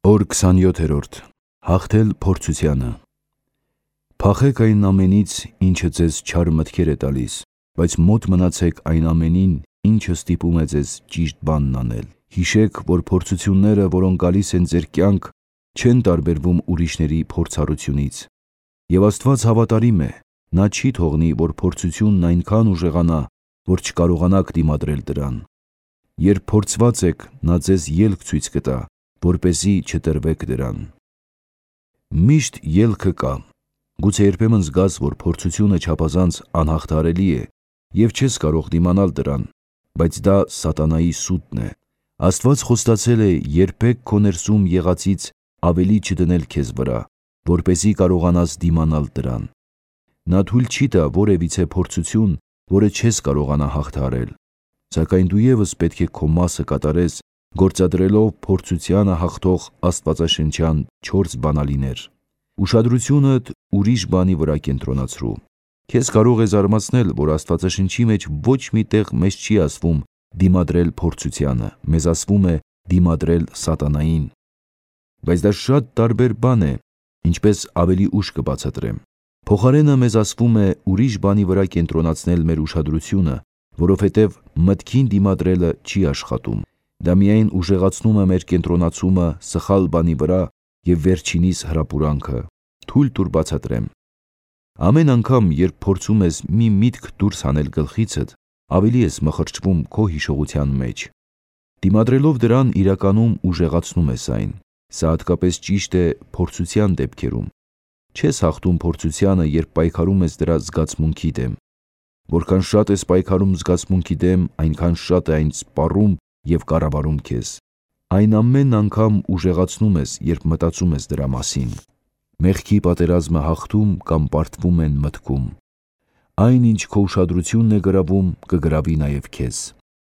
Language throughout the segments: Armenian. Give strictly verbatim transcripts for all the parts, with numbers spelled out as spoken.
Օր քսաներորդ. Հաղթել փորձությանը։ Փախեք այն ամենից, ինչը ձեզ չար մտքեր է տալիս, բայց մոտ մնացեք այն ամենին, ինչը ստիպում է ձեզ ճիշտ բանն անել։ Հիշեք, որ փորձությունները, որոնք գալիս են ձեր կյանք, չեն տարբերվում ուրիշների փորձառությունից։ Եվ Աստված հավատարիմ է, նա չի թողնի, որ փորձությունն այնքան ուժեղանա, որ չկարողանաք դիմադրել դրան։ Երբ փորձված եք, նա ձեզ ելք ցույց կտա, որպեսզի չտրվեք դրան։ Միշտ ելքը կա։ Գուցե երբեմն զգաս, որ փորձությունը չափազանց անհաղթահարելի է և չես կարող դիմանալ դրան, բայց դա սատանայի սուտն է։ Աստված խոստացել է երբեք քո ներսում եղածից ավելի չդնել քեզ վրա, որպեսզի կարողանաս դիմանալ դրան։ Նա թույլ չի տա որևիցե փորձություն, որը չես կարողանա հաղթահարել, սակայն դու ևս պետք է քո մասը կատարես, գործադրելով փորձությանը հաղթող աստվածաշնչյան չորս բանալիներ։ Ուշադրությունդ ուրիշ բանի վրա կենտրոնացրու։ Քեզ կարող է զարմացնել, որ Աստվածաշնչի մեջ ոչ մի տեղ մեզ չի ասվում դիմադրել փորձությանը, մեզ ասվում է դիմադրել սատանային։ Բայց դա շատ տարբեր բան է, ինչպես ավելի ուշ կբացատրեմ։ Փոխարենը մեզ ասվում է ուրիշ բանի վրա կենտրոնացնել մեր ուշադրությունը, որովհետև մտքին դիմադրելը չի աշխատում։ Դա միայն ուժեղացնում է մեր կենտրոնացումը սխալ բանի վրա և վերջինիս հրապուրանքը։ Թույլ տուր բացատրեմ։ Ամեն անգամ, երբ փորձում ես մի միտք դուրս հանել գլխիցդ, ավելի ես մխրճվում քո հիշողության մեջ։ Դիմադրելով դրան իրականում ուժեղացնում ես այն։ Սա հատկապես ճիշտ է փորձության դեպքերում։ Չես հաղթում փորձությանը, երբ պայքարում ես դրա զգացմունքի դեմ։ Որքան շատ ես պայքարում զգացմունքի դեմ, այնքան շատ է այն սպառում և կառավարում քեզ։ Այն ամեն անգամ ուժեղացնում ես, երբ մտածում ես դրա մասին։ Մեղքի պատերազմը հաղթում կամ պարտվում են մտքում։ Այն, ինչ քո ուշադրությունն է գրավում, կգրավի նաև քեզ։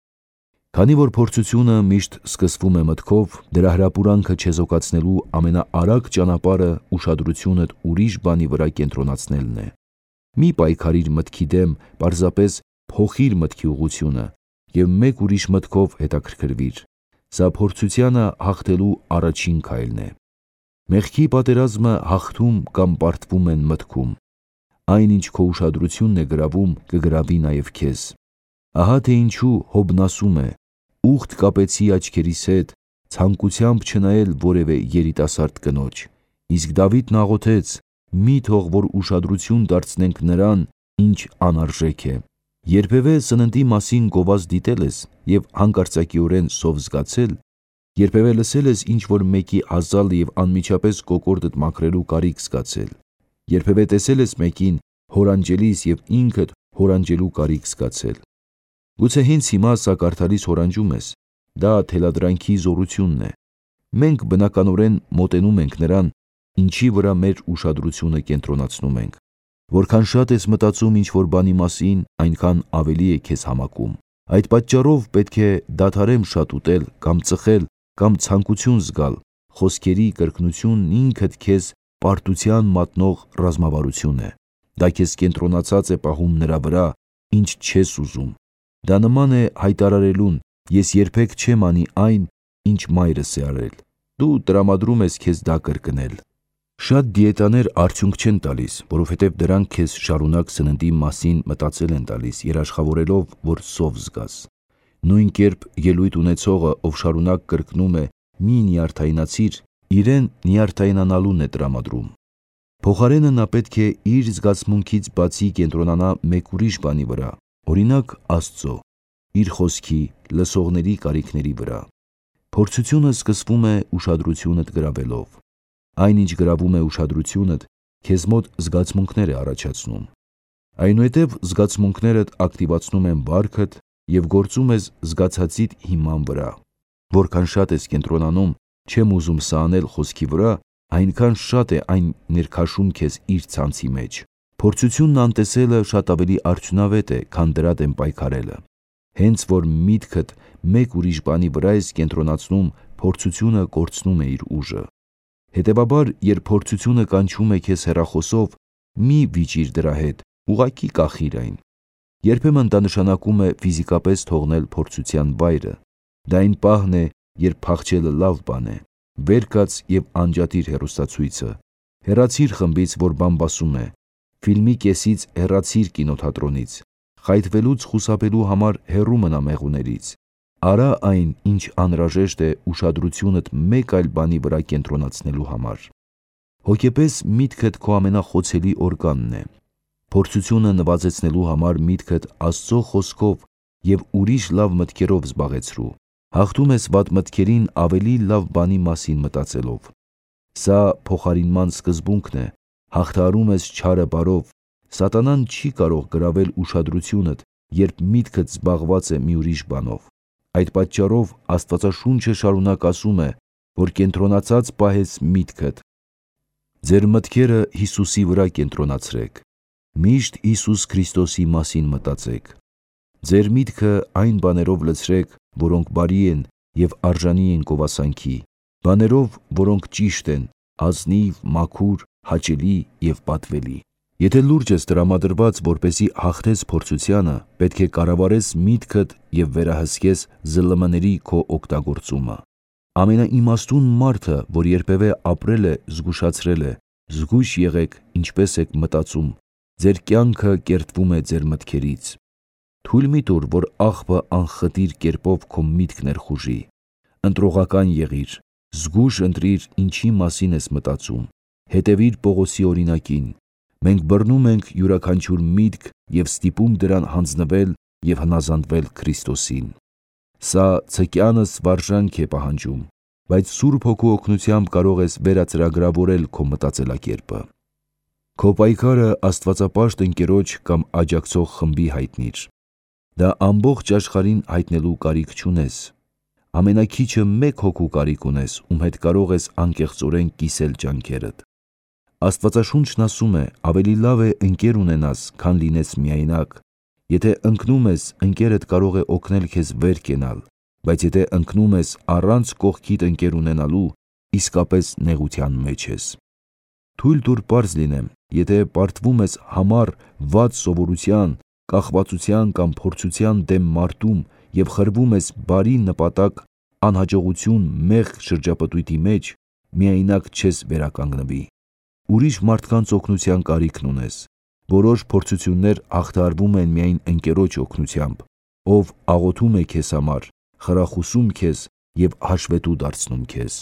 Քանի որ փորձությունը միշտ սկսվում է մտքով, դրա հրապուրանքը չեզոքացնելու ամենաարագ ճանապարհը ուշադրությունդ ուրիշ բանի վրա կենտրոնացնելն է։ Մի պայքարիր մտքի դեմ, պարզապես փոխիր մտքի ուղղությունը և մեկ ուրիշ մտքով հետաքրքրվիր։ Սա փորձությանը հաղթելու առաջին քայլն է։ Մեղքի պատերազմը հաղթում կամ պարտվում են մտքում։ Այն, ինչ քո ուշադրությունն է գրավում, կգրավի նաև քեզ։ Ահա թե ինչու Հոբն ասում է. «Ուխտ կապեցի աչքերիս հետ, ցանկությամբ չնայել որևէ երիտասարդ կնոջ»։ Իսկ Դավիթն աղոթեց. «Մի թող որ ուշադրություն դարձնենք նրան, ինչ անարժեք է»։ Երբևէ սննդի մասին գովազդ դիտել ես և հանկարծակիորեն սով զգացե՞լ։ Երբևէ լսել ես ինչ-որ մեկի հազալ և անմիջապես կոկորդդ մաքրելու կարիք զգացել։ Երբևէ տեսել ես մեկին հորանջելիս և ինքդ հորանջելու կարիք զգացել։ Գուցե հենց հիմա սա կարդալիս հորանջում ես։ Դա թելադրանքի զորությունն է։ Մենք բնականորեն մոտենում ենք նրան, ինչի վրա մեր ուշադրությունը կենտրոնացնում ենք։ Որքան շատ ես մտածում ինչ-որ բանի մասին, այնքան ավելի է քեզ համակում։ Այդ պատճառով պետք է դադարեմ շատ ուտել կամ ծխել կամ ցանկություն զգալ։ Խոսքերի կրկնությունն ինքդ քեզ պարտության մատնող ռազմավարություն է։ Դա քեզ կենտրոնացած է պահում նրա վրա, ինչ չես ուզում։ Դա նման է հայտարարելուն. «Ես երբեք չեմ անի այն, ինչ մայրս է արել»։ Դու տրամադրում ես քեզ դա կրկնել։ Շատ դիետաներ արդյունք չեն տալիս, որովհետև դրանք քեզ շարունակ սննդի մասին մտածել են տալիս, երաշխավորելով, որ սով զգաս։ Նույն կերպ ելույթ ունեցողը, ով շարունակ կրկնում է «մի նյարդայնացիր», իրեն նյարդայնանալուն է տրամադրում։ Փոխարենը նա պետք է իր զգացմունքից բացի կենտրոնանա մեկ ուրիշ բանի վրա, օրինակ Աստծո, իր խոսքի, լսողների կարիքների վրա։ Փորձությունը սկսվում է ուշադրությունդ գրավելով։ Այն, ինչ գրավում է ուշադրությունդ, քեզ մոտ զգացմունքներ է առաջացնում։ Այնուհետև զգացմունքներդ ակտիվացնում են վարքդ և գործում ես զգացածիդ հիման վրա։ Որքան շատ ես կենտրոնանում «չեմ ուզում սա անել» խոսքի վրա, այնքան շատ է այն ներքաշում քեզ իր ցանցի մեջ։ Փորձությունն անտեսելը շատ ավելի արդյունավետ է, քան դրա դեմ պայքարելը։ Հենց որ միտքդ մեկ ուրիշ բանի վրա ես կենտրոնացնում, փորձությունը կորցնում է իր ուժը։ Հետևաբար, երբ փորձությունը կանչում է քեզ հեռախոսով, մի վիճիր դրա հետ, ուղղակի կախիր այն։ Երբեմն դա նշանակում է ֆիզիկապես թողնել փորձության վայրը։ Դա այն պահն է, երբ փախչելը լավ բան է։ վեր կաց և անջատիր հեռուստացույցը, հեռացիր խմբից, որ բամբասում է, ֆիլմի կեսից հեռացիր կինոթատրոնից, խայթվելուց խուսափելու համար հեռու մնա մեղուներից, արա այն, ինչ անհրաժեշտ է ուշադրությունդ մեկ այլ բանի վրա կենտրոնացնելու համար։ Հոգեպես միտքդ քո ամենախոցելի օրգանն է։ Փորձությունը նվազեցնելու համար միտքդ Աստծո խոսքով և ուրիշ լավ մտքերով զբաղեցրու, հաղթում ես վատ մտքերին ավելի լավ բանի մասին մտածելով։ Սա փոխարինման սկզբունքն է, հաղթահարում ես չարը բարով, սատանան չի կարող գրավել ուշադրությունդ, երբ միտքդ զբաղված է մի ուրիշ բանով։ Այդ պատճառով Աստվածաշունչը շարունակ ասում է, որ կենտրոնացած պահես միտքդ։ Ձեր մտքերը Հիսուսի վրա կենտրոնացրեք, միշտ Հիսուս Քրիստոսի մասին մտածեք։ Ձեր միտքը այն բաներով լցրեք, որոնք բարի են և արժանի են գովասանքի, բաներով, որոնք ճիշտ են, ազնիվ, մաքուր, հաճելի և պատվելի։ Եթե լուրջ ես տրամադրված, որպեսզի հաղթես փորձությանը, պետք է կառավարես միտքդ և վերահսկես զլ մ ների քո օգտագործումը։ Ամենաիմաստուն մարդը, որ երբևէ ապրել է, զգուշացրել է. զգույշ եղեք, ինչպես եք մտածում, ձեր կյանքը կերտվում է ձեր մտքերից։ Թույլ մի տուր, որ աղբը անխտիր կերպով քո միտքը ներխուժի։ Ընտրողական եղիր, զգույշ ընտրիր, ինչի մասին ես մտածում, հետևիր Պողոսի օրինակին։ Մենք բռնում ենք յուրաքանչյուր միտք և ստիպում դրան հանձնվել և հնազանդվել Քրիստոսին։ Սա ցկյանս վարժանք է պահանջում, բայց Սուրբ Հոգու օգնությամբ կարող ես վերածրագրավորել քո մտածելակերպը։ Քո պայքարը աստվածապաշտ ընկերոջ կամ աջակցող խմբի հայտնիր։ Դա ամբողջ աշխարհին հայտնելու կարիք չունես։ Ամենաքիչը մեկ հոգու կարիք ունես, ում հետ կարող ես անկեղծորեն կիսել ջանքերդ։ Աստվածաշունչն ասում է. ավելի լավ է ընկեր ունենաս, քան լինես միայնակ։ Եթե ընկնում ես, ընկերդ կարող է օգնել քեզ վեր կենալ, բայց եթե ընկնում ես առանց կողքիդ ընկեր ունենալու, իսկապես նեղության մեջ ես։ Թույլ տուր պարզ լինեմ, եթե պարտվում ես համառ վատ սովորության, կախվածության կամ փորձության դեմ մարտում և խրվում ես բարի նպատակ, անհաջողություն, մեղք շրջապտույտի մեջ, միայնակ չես վերականգնվի։ Ուրիշ մարդկանց օգնության կարիքն ունես։ Որոշ փորձություններ հաղթահարվում են միայն ընկերոջ օգնությամբ, ով աղոթում է քեզ համար, խրախուսում քեզ և հաշվետու դարձնում քեզ։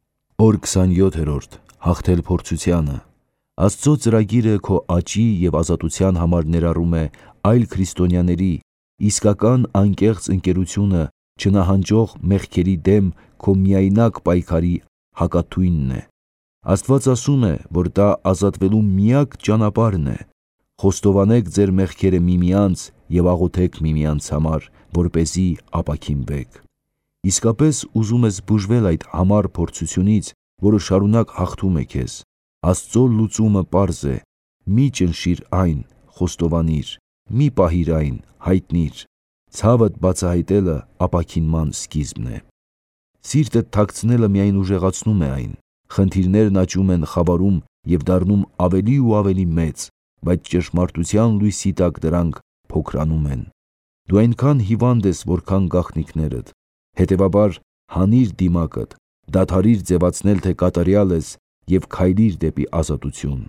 Օր քսաներորդ. Հաղթել փորձությանը։ Աստծո ծրագիրը քո աճի և ազատության համար ներառում է այլ քրիստոնյաների, իսկական անկեղծ ընկերությունը չնահանջող մեղքերի դեմ քո միայնակ պայքարի հակաթույնն է։ Աստված ասում է, որ դա ազատվելու միակ ճանապարհն է։ Խոստովանեք ձեր մեղքերը միմյանց և աղոթեք միմյանց համար, որպեսզի ապաքինվեք։ Իսկապես ուզում ես բուժվել այդ համառ փորձությունից, որը շարունակ հաղթում է քեզ։ Աստծո լուծումը պարզ է. մի ճնշիր այն, խոստովանիր, մի պահիր այն, հայտնիր։ Ցավդ բացահայտելը ապաքինման սկիզբն է։ Սիրտդ թաքցնելը միայն ուժեղացնում է այն։ Խնդիրներն աճում են խավարում և դառնում ավելի ու ավելի մեծ, բայց ճշմարտության լույսի տակ դրանք փոքրանում են։ Դու այնքան հիվանդ ես, որքան գաղտնիքներդ։ Հետևաբար, հանիր դիմակդ, դադարիր ձևացնել, թե կատարյալ ես և քայլիր դեպի ազատություն։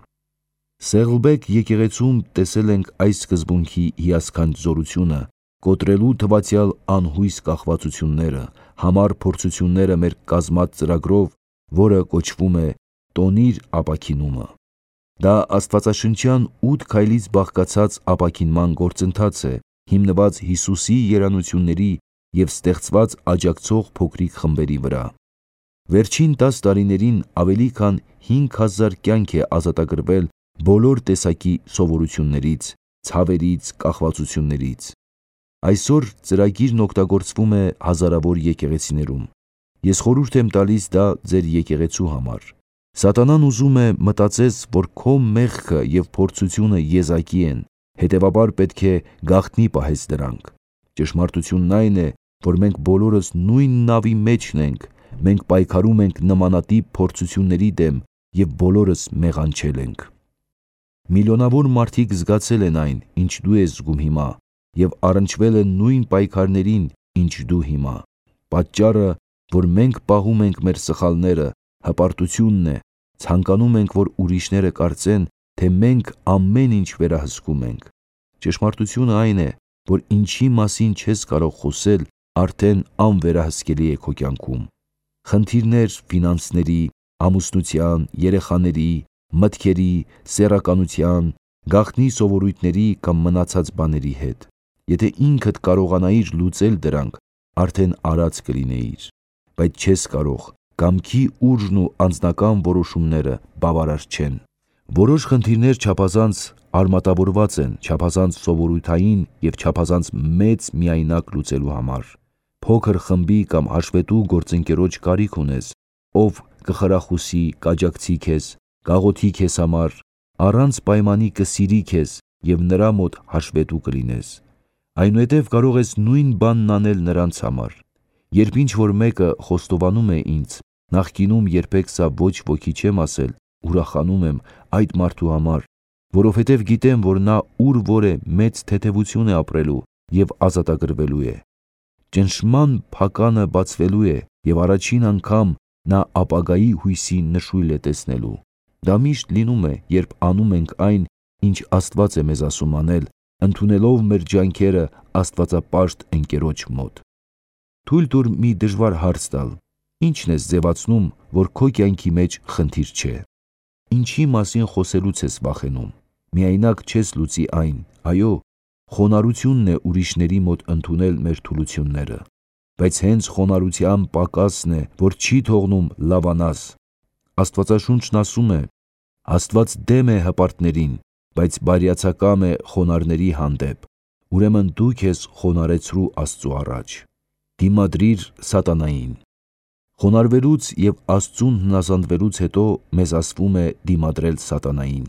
Սեղլբեկ եկեղեցում տեսել ենք այս սկզբունքի հիասքանչ զորությունը, կոտրելու թվացյալ անհույս կախվածությունները, համառ փորձությունները մեր կազմած ծրագրով, որը կոչվում է «Տոնիր ապաքինումը»։ Դա աստվածաշնչյան ութ քայլից բաղկացած ապաքինման գործընթաց է, հիմնված Հիսուսի երանությունների և ստեղծված աջակցող փոքրիկ խմբերի վրա։ Վերջին տաս տարիներին ավելի քան հինգ հազար կյանք է ազատագրվել բոլոր տեսակի սովորություններից, ցավերից, կախվածություններից։ Այսօր ծրագիրն օգտագործվում է հազարավոր եկեղեցիներում։ Ես խորհուրդ եմ տալիս դա ձեր եկեղեցու համար։ Սատանան ուզում է մտածես, որ քո մեղքը և փորձությունը եզակի են, հետևաբար պետք է գաղտնի պահես դրանք։ Ճշմարտությունն այն է, որ մենք բոլորս նույն նավի մեջն ենք, մենք պայքարում ենք նմանատիպ փորձությունների դեմ և բոլորս մեղանչել ենք։ Միլիոնավոր մարդիկ զգացել են այն, ինչ դու ես զգում հիմա, և առնչվել են նույն պայքարներին, ինչ դու հիմա։ Պատճառը որ մենք պահում ենք մեր սխալները, հպարտությունն է, ցանկանում ենք, որ ուրիշները կարծեն, թե մենք ամեն ինչ վերահսկում ենք։ Ճշմարտությունը այն է, որ ինչի մասին չես կարող խոսել, արդեն անվերահսկելի է քո կյանքում։ Խնդիրներ ֆինանսների, ամուսնության, երեխաների, մտքերի, սեռականության, գաղտնի սովորույթների կամ մնացած բաների հետ։ Եթե ինքդ կարողանայիր լուծել դրանք, արդեն արած կլինեիր, բայց չես կարող, կամքի ուժն ու անձնական որոշումները բավարար չեն։ Որոշ խնդիրներ չափազանց արմատավորված են, չափազանց սովորութային և չափազանց մեծ միայնակ լուծելու համար։ Փոքր խմբի կամ հաշվետու գործընկերոջ կարիք ունես, ով կխրախուսի, կաջակցի քեզ, կաղոթի քեզ համար, առանց պայմանի կսիրի քեզ և նրա մոտ հաշվետու կլինես։ Այնուհետև կարող ես նույն բանն անել նրանց համար։ Երբ ինչ-որ մեկը խոստովանում է ինձ, նախկինում երբեք սա ոչ ոքի չեմ ասել, ուրախանում եմ այդ մարդու համար, որովհետև գիտեմ, որ նա ուր որ է մեծ թեթևություն է ապրելու և ազատագրվելու է։ Ճնշման փականը բացվելու է և առաջին անգամ նա ապագայի հույսի նշույլ է տեսնելու։ Դա միշտ լինում է, երբ անում ենք այն, ինչ Աստված է մեզ ասում անել, ընդունելով մեր ջանքերը աստվածապաշտ ընկերոջ մոտ։ Թույլ տուր մի դժվար հարց տալ. ի՞նչն ես ձևացնում, որ քո կյանքի մեջ խնդիր չէ։ Ինչի մասին խոսելուց ես վախենում։ Միայնակ չես լուծի այն, այո, խոնարհությունն է ուրիշների մոտ ընդունել մեր թուլությունները, բայց հենց խոնարհության պակասն է, որ չի թողնում լավանաս։ Աստվածաշունչն ասում է. Աստված դեմ է հպարտներին, բայց բարյացակամ է խոնարհների հանդեպ, ուրեմն դու քեզ խոնարհեցրու Աստծու առաջ։ Դիմադրիր սատանային։ Խոնարհվելուց և Աստծուն հնազանդվելուց հետո մեզ ասվում է դիմադրել սատանային։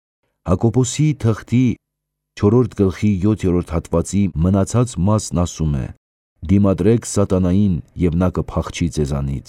Հակոբոսի թղթի չորրորդ գլխի յոթերորդ հատվածի մնացած մասն ասում է. «Դիմադրեք սատանային, և նա կփախչի ձեզանից»։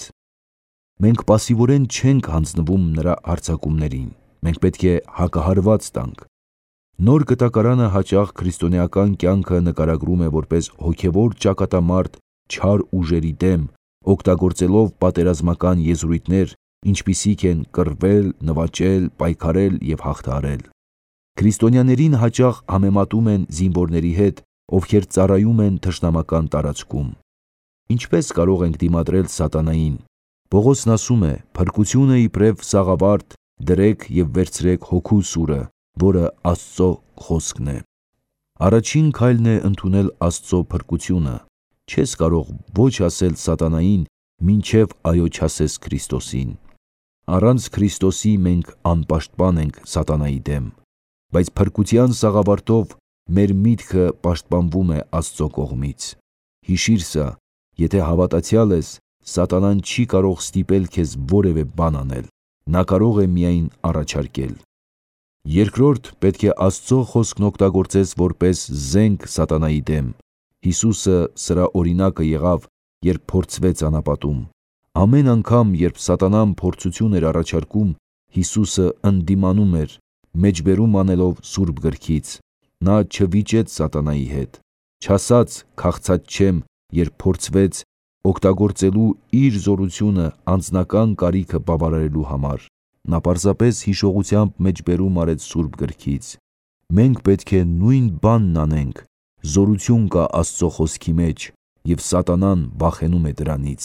Մենք պասիվորեն չենք հանձնվում նրա հարձակումներին, մենք պետք է հակահարված տանք։ Նոր Կտակարանը հաճախ քրիստոնեական կյանքը նկարագրում է որպես հոգևոր ճակատամարտ չար ուժերի դեմ, օգտագործելով պատերազմական եզրույթներ, ինչպիսիք են կռվել, նվաճել, պայքարել և հաղթահարել։ Քրիստոնյաներին հաճախ համեմատում են զինվորների հետ, ովքեր ծառայում են թշնամական տարածքում։ Ինչպե՞ս կարող ենք դիմադրել սատանային։ Պողոսն ասում է. «Փրկությունը իբրև սաղավարտ դրեք և վերցրեք հոգու սուրը, որը Աստծո խոսքն է»։ Առաջին քայլն է ընդունել Աստծո փրկությունը։ Չես կարող ոչ ասել սատանային, մինչև այո չասես Քրիստոսին։ Առանց Քրիստոսի մենք անպաշտպան ենք սատանայի դեմ, բայց փրկության սաղավարտով մեր միտքը պաշտպանվում է Աստծո կողմից։ Հիշիր սա, եթե հավատացյալ ես, սատանան չի կարող ստիպել քեզ որևէ բան անել, նա կարող է միայն առաջարկել։ Երկրորդ, պետք է Աստծո խոսքն օգտագործես որպես զենք սատանայի դեմ։ Հիսուսը սրա օրինակը եղավ, երբ փորձվեց անապատում։ Ամեն անգամ, երբ սատանան փորձություն էր առաջարկում, Հիսուսը ընդդիմանում էր, մեջբերում անելով Սուրբ Գրքից։ Նա չվիճեց սատանայի հետ, չասաց «քաղցած չեմ», երբ փորձվեց, օգտագործելու իր զորությունը անձնական կարիքը բավարարելու համար։ Նա պարզապես հիշողությամբ մեջբերում արեց Սուրբ Գրքից։ Մենք պետք է նույն բանն անենք։ Զորություն կա Աստծո խոսքի մեջ, և սատանան վախենում է դրանից։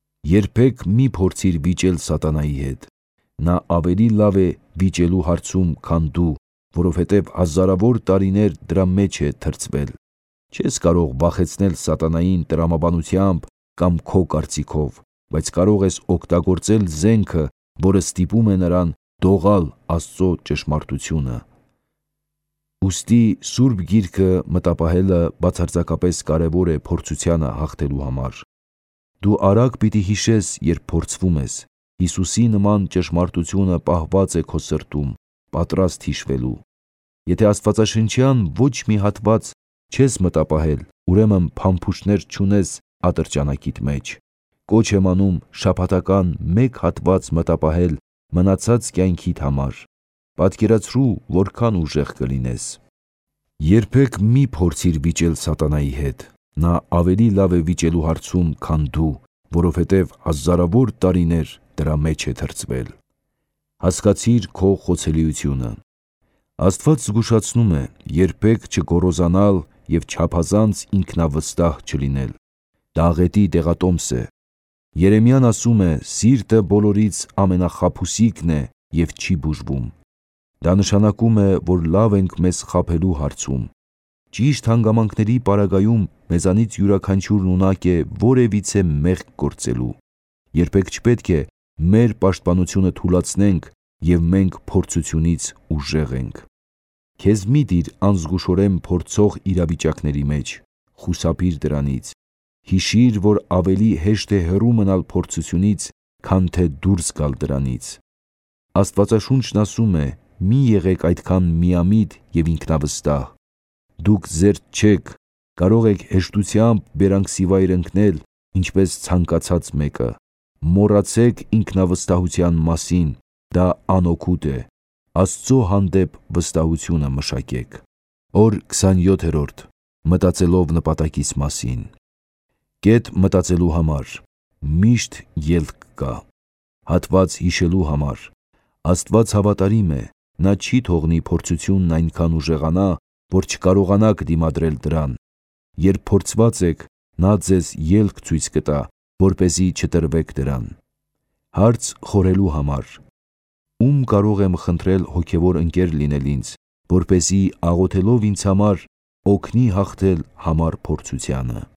Երբեք մի փորձիր վիճել սատանայի հետ։ Նա ավելի լավ է վիճելու հարցում, քան դու, որովհետև հազարավոր տարիներ դրա մեջ է թրծվել։ Չես կարող վախեցնել սատանային տրամաբանությամբ կամ քո կարծիքով, բայց կարող ես օգտագործել զենքը, որը ստիպում է նրան դողալ Աստծո ճշմարտությունը։ Ուստի Սուրբ Գիրքը մտապահելը բացարձակապես կարևոր է փորձությանը հաղթելու համար։ Դու արագ պիտի հիշես, երբ փորձվում ես։ Հիսուսի նման ճշմարտությունը պահված է քո սրտում, պատրաստ հիշվելու։ Եթե աստվածաշնչյան ոչ մի հատված չես մտապահել, ուրեմն փամփուշտներ չունես ատրճանակիդ մեջ։ Կոչ եմ անում շաբաթական մեկ հատված մտապահել մնացած կյանքիդ համար։ Պատկերացրու, որքան ուժեղ կլինես։ Երբեք մի փորձիր վիճել սատանայի հետ։ Նա ավելի լավ է վիճելու հարցում, քան դու, որովհետև հազարավոր տարիներ դրա մեջ է թրծվել։ Հասկացիր քո խոցելիությունը։ Աստված զգուշացնում է երբեք չգոռոզանալ և չափազանց ինքնավստահ չլինել։ Դա աղետի տեղատոմս է։ Երեմիան ասում է. «Սիրտը բոլորից ամենախաբուսիկն է և չի բուժվում»։ Դա նշանակում է, որ լավ ենք մեզ խաբելու հարցում։ Ճիշտ հանգամանքների պարագայում մեզանից յուրաքանչյուրն ունակ է որևիցե մեղք գործելու։ Երբեք չպետք է մեր պաշտպանությունը թուլացնենք և մենք փորձությունից ուժեղ ենք։ Քեզ մի դիր անզգուշորեն փորձող իրավիճակների մեջ, խուսափիր դրանից։ Հիշիր, որ ավելի հեշտ է հեռու մնալ փորձությունից, քան թե դուրս գալ դրանից։ Աստվածաշունչն ասում է. «Մի եղեք այդքան միամիտ և ինքնավստահ։ Դուք զերծ չեք, կարող եք հեշտությամբ բերանքսիվայր ընկնել, ինչպես ցանկացած մեկը։ Մոռացեք ինքնավստահության մասին, դա անօգուտ է, Աստծո հանդեպ վստահությունը մշակեք»։ Օր քսաներորդ. Մտածելով նպատակիս մասին։ Կետ մտածելու համար։ Միշտ ելք կա։ Հատված հիշելու համար։ Աստված հավատարիմ է, նա չի թողնի փորձությունն այնքան ուժեղանա, որ չկարողանաք դիմադրել դրան։ Երբ փորձված եք, նա ձեզ ելք ցույց կտա, որպեսզի չտրվեք դրան։ Հարց խորհելու համար։ Ում կարող եմ խնդրել հոգևոր ընկեր լինել ինձ, որպեսզի աղոթելով ինձ համար օգնի հաղթել համառ փորձությանը։